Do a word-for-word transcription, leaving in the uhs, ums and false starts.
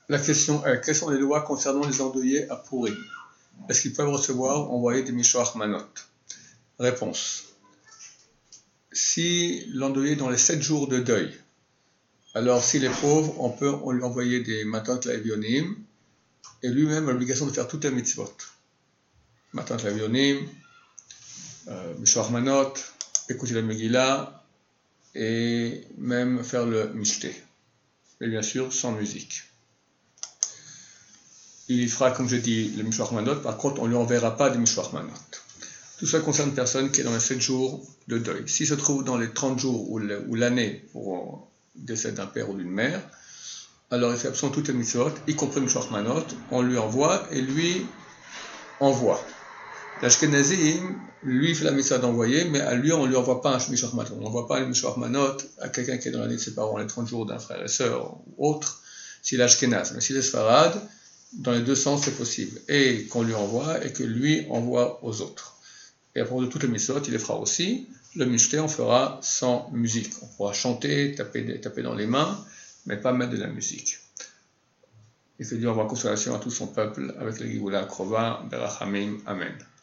La question est, quelles sont les lois concernant les endeuillés à Pourim? Est-ce qu'ils peuvent recevoir, envoyer des Mishloach Manot? Réponse. Si l'endeuillé est dans les sept jours de deuil, alors s'il est pauvre, on peut on lui envoyer des Matot Lavionim, et lui-même a l'obligation de faire toutes les mitzvot. Matot Lavionim, euh, Mishloach Manot, écouter la Megillah, et même faire le Mishté. Mais bien sûr, sans musique. Il fera, comme je dis, le Mishloach Manot. Par contre, on ne lui enverra pas des Mishloach Manot. Tout ça concerne une personne qui est dans les sept jours de deuil. S'il se trouve dans les trente jours ou l'année pour le décès d'un père ou d'une mère, alors il fait absolument toutes les mitzvot, y compris le Mishloach Manot. On lui envoie et lui envoie. L'Ashkenazim, lui, fait la mitzvah d'envoyer, mais à lui, on ne lui envoie pas un Mishloach Manot. On n'envoie pas un Mishloach Manot à quelqu'un qui est dans l'année de ses parents, les trente jours d'un frère et sœur ou autre, si l'Ashkenaz. Mais si c'est Sfarad, dans les deux sens, c'est possible. Et qu'on lui envoie et que lui envoie aux autres. Et à propos de toutes les mitzvot, il les fera aussi. Le mishté, on fera sans musique. On pourra chanter, taper, taper dans les mains, mais pas mettre de la musique. Et que Dieu envoie consolation à tout son peuple avec le Géoula Akrova, Berachamim, Amen.